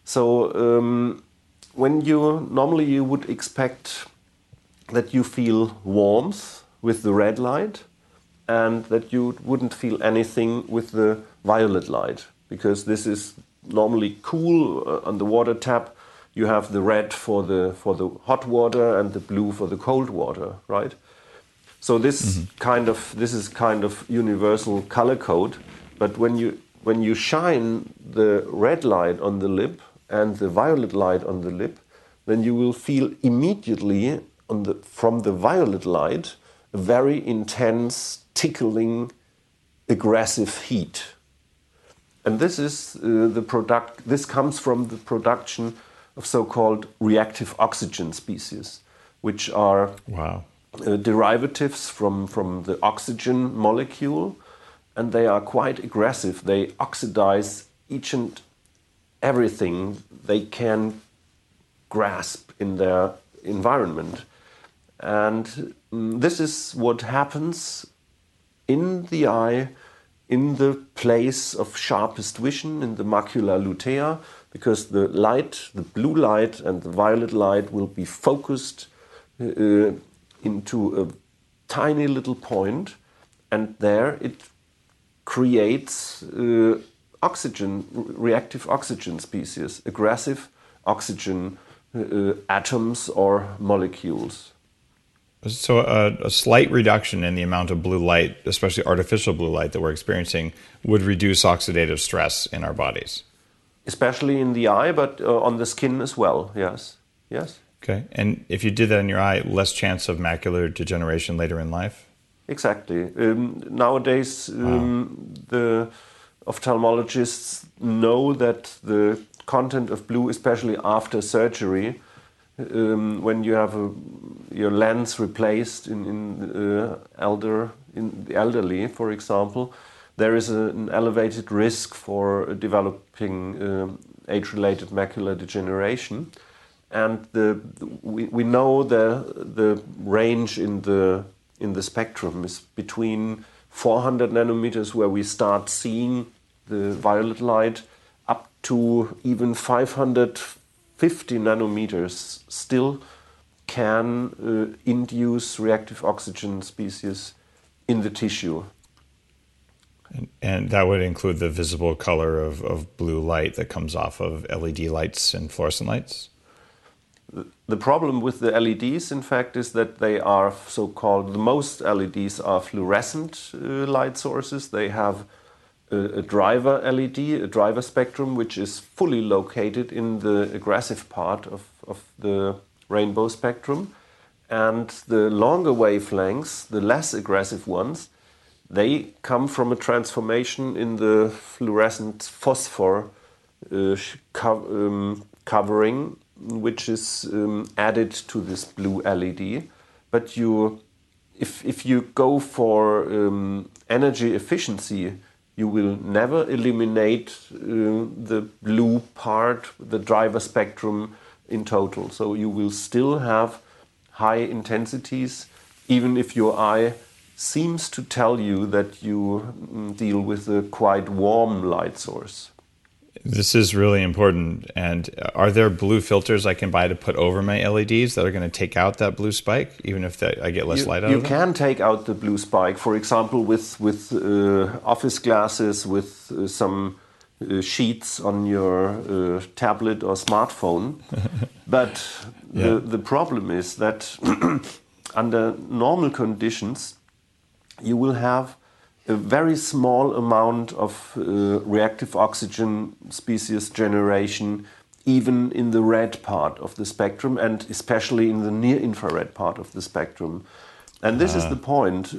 So normally you would expect that you feel warmth with the red light and that you wouldn't feel anything with the violet light, because this is normally cool. On the water tap you have the red for the hot water and the blue for the cold water, right? So this is kind of universal color code. But when you shine the red light on the lip and the violet light on the lip, then you will feel immediately from the violet light a very intense, tickling, aggressive heat. And this is This comes from the production of so-called reactive oxygen species, which are derivatives from the oxygen molecule, and they are quite aggressive. They oxidize each and everything they can grasp in their environment. And this is what happens in the eye, in the place of sharpest vision, in the macula lutea, because the light, the blue light and the violet light will be focused into a tiny little point, and there it creates reactive oxygen species, aggressive oxygen atoms or molecules. So a slight reduction in the amount of blue light, especially artificial blue light that we're experiencing, would reduce oxidative stress in our bodies. Especially in the eye, but on the skin as well, yes. Yes. Okay, and if you did that in your eye, less chance of macular degeneration later in life? Exactly. Nowadays, the ophthalmologists know that the content of blue, especially after surgery, when you have your lens replaced in the elderly, for example, there is an elevated risk for developing age-related macular degeneration, and we know the range in the spectrum is between 400 nanometers, where we start seeing the violet light, up to even 550 nanometers still can induce reactive oxygen species in the tissue. And that would include the visible color of blue light that comes off of LED lights and fluorescent lights? The problem with the LEDs, in fact, is that they are so-called, most LEDs are fluorescent light sources. They have a driver LED, a driver spectrum, which is fully located in the aggressive part of the rainbow spectrum. And the longer wavelengths, the less aggressive ones, they come from a transformation in the fluorescent phosphor covering, which is added to this blue LED. But if you go for energy efficiency, you will never eliminate the blue part, the driver spectrum in total. So you will still have high intensities, even if your eye seems to tell you that you deal with a quite warm light source. This is really important. And are there blue filters I can buy to put over my LEDs that are going to take out that blue spike, even if I get less light out of them? You can take out the blue spike, for example, with office glasses, with some sheets on your tablet or smartphone. But the problem is that under normal conditions, you will have a very small amount of reactive oxygen species generation, even in the red part of the spectrum, and especially in the near-infrared part of the spectrum. And this is the point.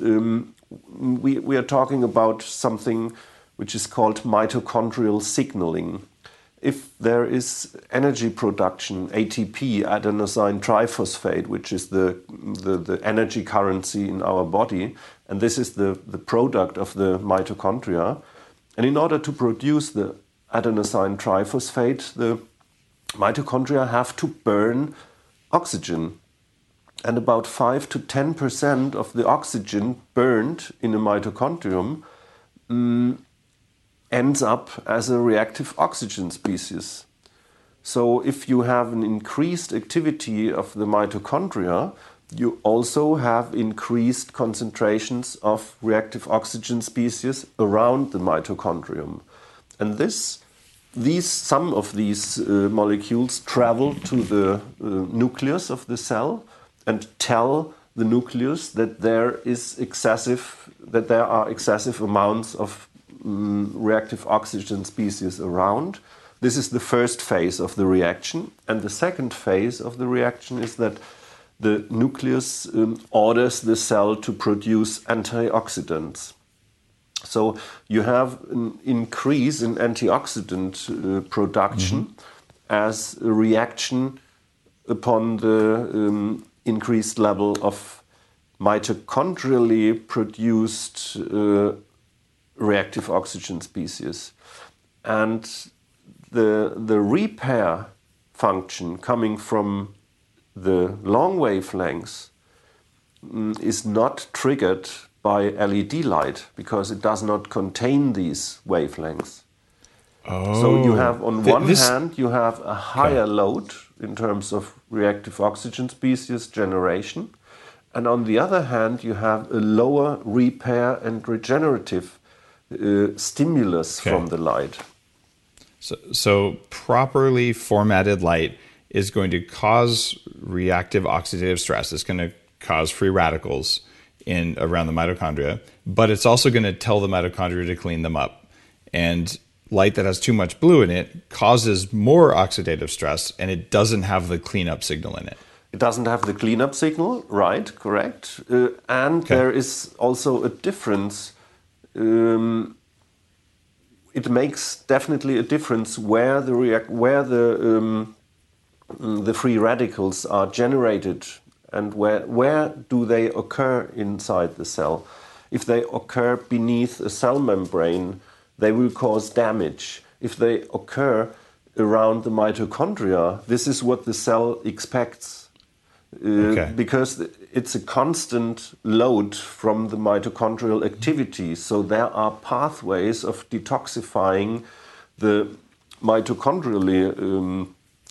We are talking about something which is called mitochondrial signaling. if there is energy production, ATP, adenosine triphosphate, which is the energy currency in our body, and this is the product of the mitochondria. And in order to produce the adenosine triphosphate, the mitochondria have to burn oxygen. And about 5 to 10% of the oxygen burned in a mitochondrium ends up as a reactive oxygen species. So if you have an increased activity of the mitochondria, you also have increased concentrations of reactive oxygen species around the mitochondrium. And some of these molecules travel to the nucleus of the cell and tell the nucleus that there are excessive amounts of reactive oxygen species around. This is the first phase of the reaction. And the second phase of the reaction is that the nucleus orders the cell to produce antioxidants. So you have an increase in antioxidant production as a reaction upon the increased level of mitochondrially produced reactive oxygen species. And the repair function coming from the long wavelengths is not triggered by LED light because it does not contain these wavelengths. Oh. So you have on one hand you have a higher load in terms of reactive oxygen species generation, and on the other hand you have a lower repair and regenerative stimulus from the light. So properly formatted light is going to cause reactive oxidative stress. It's going to cause free radicals around the mitochondria, but it's also going to tell the mitochondria to clean them up. And light that has too much blue in it causes more oxidative stress, and it doesn't have the cleanup signal in it. It doesn't have the cleanup signal, right? Correct. And there is also a difference. It makes definitely a difference where the free radicals are generated and where do they occur inside the cell. If they occur beneath a cell membrane, they will cause damage. If they occur around the mitochondria, this is what the cell expects. Because it's a constant load from the mitochondrial activity. So there are pathways of detoxifying the mitochondrially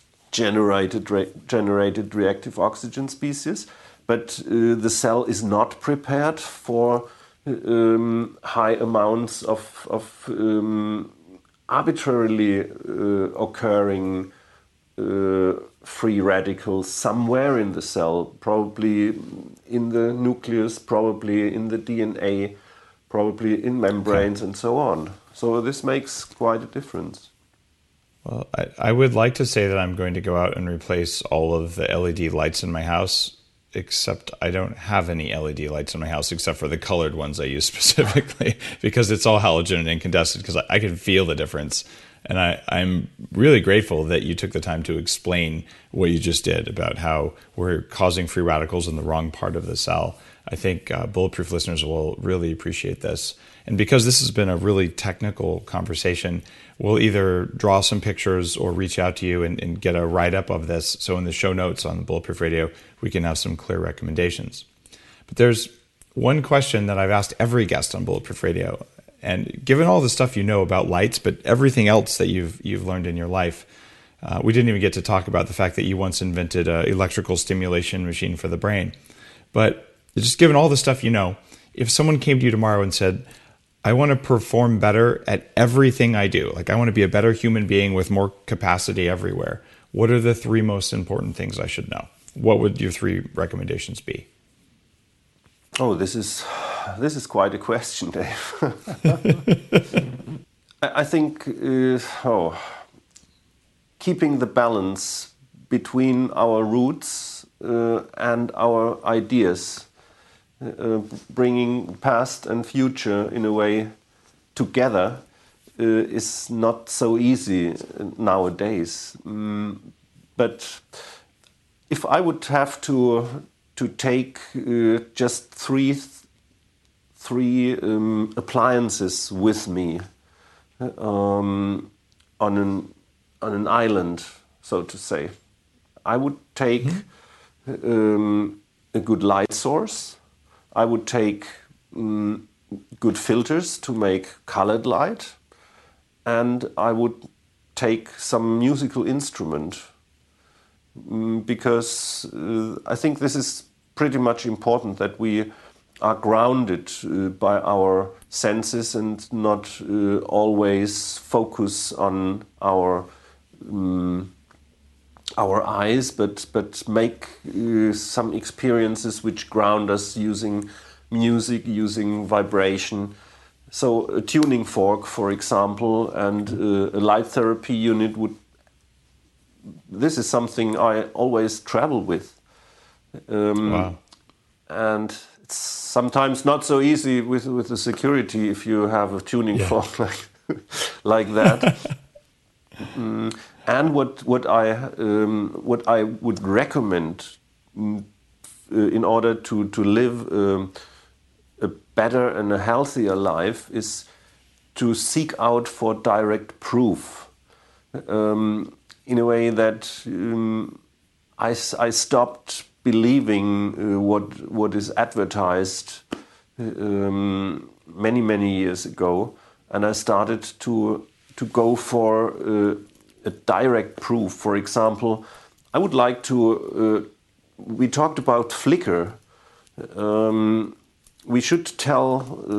generated reactive oxygen species, but the cell is not prepared for high amounts of arbitrarily occurring free radicals somewhere in the cell, probably in the nucleus, probably in the DNA, probably in membranes and so on. So this makes quite a difference. Well, I would like to say that I'm going to go out and replace all of the LED lights in my house, except I don't have any LED lights in my house except for the colored ones I use specifically because it's all halogen and incandescent, because I can feel the difference. And I'm really grateful that you took the time to explain what you just did about how we're causing free radicals in the wrong part of the cell. I think Bulletproof listeners will really appreciate this. And because this has been a really technical conversation, we'll either draw some pictures or reach out to you and get a write-up of this. So in the show notes on Bulletproof Radio, we can have some clear recommendations. But there's one question that I've asked every guest on Bulletproof Radio. And given all the stuff you know about lights, but everything else that you've learned in your life, we didn't even get to talk about the fact that you once invented an electrical stimulation machine for the brain. But just given all the stuff you know, if someone came to you tomorrow and said, I want to perform better at everything I do, like I want to be a better human being with more capacity everywhere, what are the 3 most important things I should know? What would your 3 recommendations be? Oh, this is quite a question, Dave. I think keeping the balance between our roots and our ideas, bringing past and future in a way together, is not so easy nowadays. But if I would have to take just three appliances with me on an island, so to say, I would take a good light source. I would take good filters to make colored light, and I would take some musical instrument, because I think this is pretty much important, that we are grounded by our senses and not always focus on our eyes, but make some experiences which ground us, using music, using vibration. So a tuning fork, for example, and a light therapy unit this is something I always travel with. Wow. And it's sometimes not so easy with the security if you have a tuning fork like that. And what I would recommend in order to live a better and a healthier life is to seek out for direct proof. In a way that I stopped believing what is advertised many years ago, and I started to go for a direct proof. For example, I would like to. We talked about Flickr. We should tell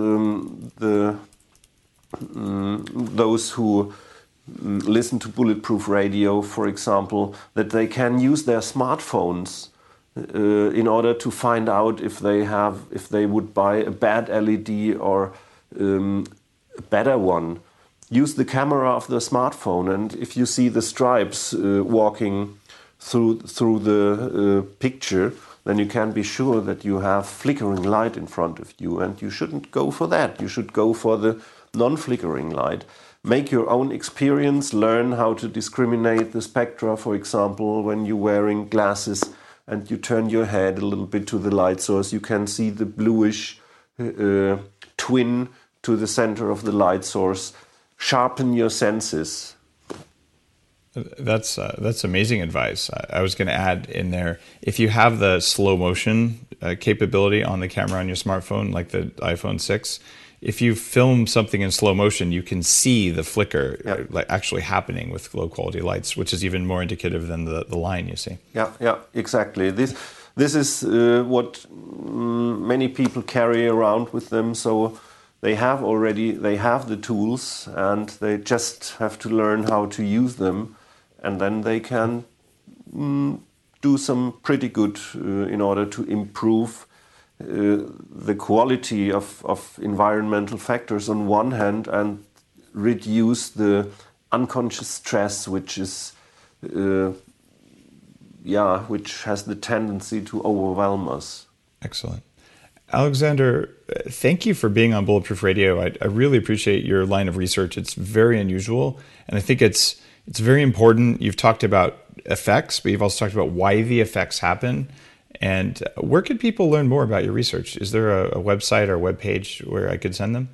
those who listen to Bulletproof Radio, for example, that they can use their smartphones in order to find out if they would buy a bad LED or a better one. Use the camera of the smartphone, and if you see the stripes walking through the picture, then you can be sure that you have flickering light in front of you, and you shouldn't go for that. You should go for the non-flickering light. Make your own experience, learn how to discriminate the spectra, for example, when you're wearing glasses and you turn your head a little bit to the light source, you can see the bluish twin to the center of the light source. Sharpen your senses. That's amazing advice. I was going to add in there, if you have the slow motion capability on the camera on your smartphone, like the iPhone 6, if you film something in slow motion, you can see the flicker like actually happening with low quality lights, which is even more indicative than the line you see. Yeah, exactly. This is what many people carry around with them. So they have the tools, and they just have to learn how to use them, and then they can do some pretty good in order to improve the quality of environmental factors on one hand, and reduce the unconscious stress, which is which has the tendency to overwhelm us. Excellent. Alexander, thank you for being on Bulletproof Radio. I really appreciate your line of research. It's very unusual, and I think it's very important. You've talked about effects, but you've also talked about why the effects happen. And where could people learn more about your research? Is there a website or a web page where I could send them?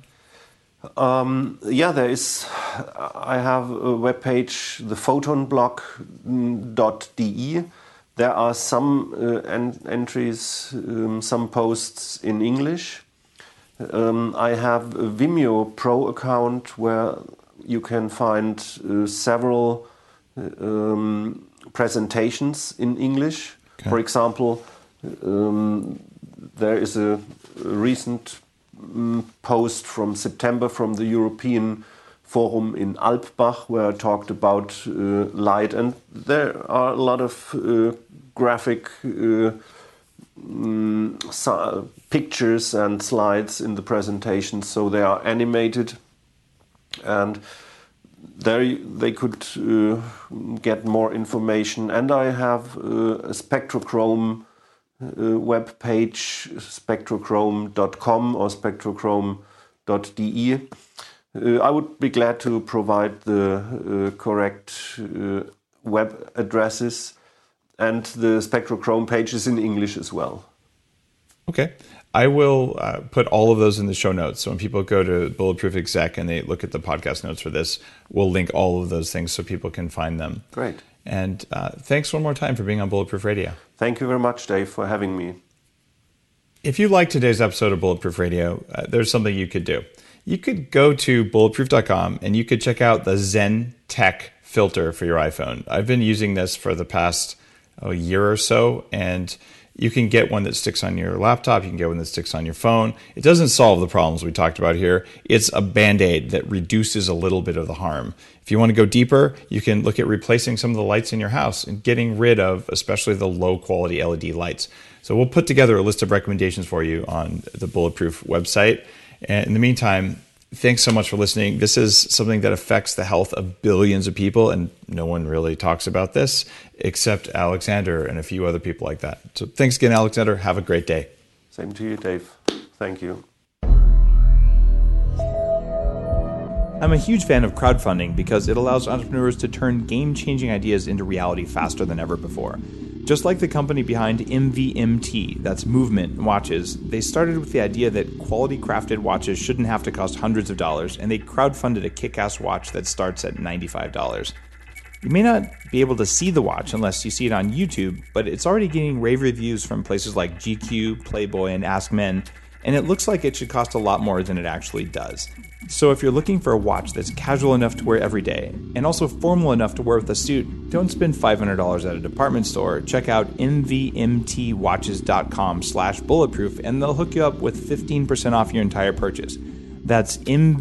There is. I have a web page, thephotonblog.de. There are some entries, some posts in English. I have a Vimeo Pro account where you can find several presentations in English. Okay. For example, there is a recent post from September from the European Forum in Alpbach where I talked about light, and there are a lot of graphic pictures and slides in the presentation, so they are animated, and there they could get more information. And I have a Spectrochrome web page, spectrochrome.com or spectrochrome.de. I would be glad to provide the correct web addresses and the Spectrochrome pages in English as well. Okay. I will put all of those in the show notes. So when people go to Bulletproof Exec and they look at the podcast notes for this, we'll link all of those things so people can find them. Great. And thanks one more time for being on Bulletproof Radio. Thank you very much, Dave, for having me. If you like today's episode of Bulletproof Radio, there's something you could do. You could go to bulletproof.com and you could check out the Zen Tech filter for your iPhone. I've been using this for the past year or so, and you can get one that sticks on your laptop. You can get one that sticks on your phone. It doesn't solve the problems we talked about here. It's a Band-Aid that reduces a little bit of the harm. If you want to go deeper, you can look at replacing some of the lights in your house and getting rid of especially the low-quality LED lights. So we'll put together a list of recommendations for you on the Bulletproof website. And in the meantime, thanks so much for listening. This is something that affects the health of billions of people, and no one really talks about this except Alexander and a few other people like that. So thanks again, Alexander. Have a great day. Same to you, Dave. Thank you. I'm a huge fan of crowdfunding because it allows entrepreneurs to turn game-changing ideas into reality faster than ever before. Just like the company behind MVMT, that's Movement Watches, they started with the idea that quality crafted watches shouldn't have to cost hundreds of dollars, and they crowdfunded a kick-ass watch that starts at $95. You may not be able to see the watch unless you see it on YouTube, but it's already getting rave reviews from places like GQ, Playboy, and Ask Men, and it looks like it should cost a lot more than it actually does. So if you're looking for a watch that's casual enough to wear every day, and also formal enough to wear with a suit, don't spend $500 at a department store. Check out mvmtwatches.com/bulletproof, and they'll hook you up with 15% off your entire purchase. That's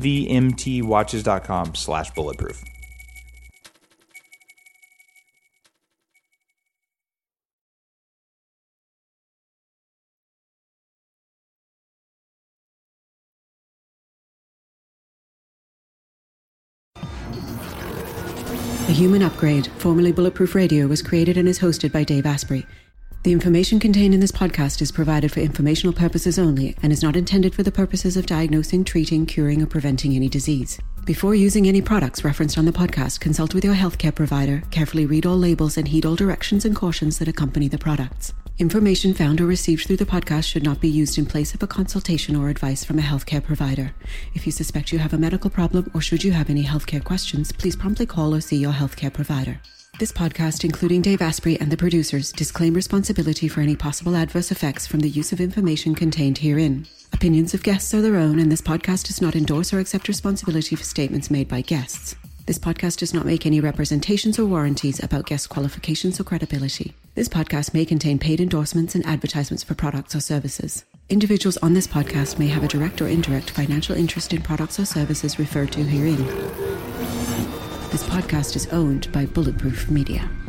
mvmtwatches.com/bulletproof. The Human Upgrade, formerly Bulletproof Radio, was created and is hosted by Dave Asprey. The information contained in this podcast is provided for informational purposes only and is not intended for the purposes of diagnosing, treating, curing, or preventing any disease. Before using any products referenced on the podcast, consult with your healthcare provider, carefully read all labels, and heed all directions and cautions that accompany the products. Information found or received through the podcast should not be used in place of a consultation or advice from a healthcare provider. If you suspect you have a medical problem or should you have any healthcare questions, please promptly call or see your healthcare provider. This podcast, including Dave Asprey and the producers, disclaim responsibility for any possible adverse effects from the use of information contained herein. Opinions of guests are their own, and this podcast does not endorse or accept responsibility for statements made by guests. This podcast does not make any representations or warranties about guest qualifications or credibility. This podcast may contain paid endorsements and advertisements for products or services. Individuals on this podcast may have a direct or indirect financial interest in products or services referred to herein. This podcast is owned by Bulletproof Media.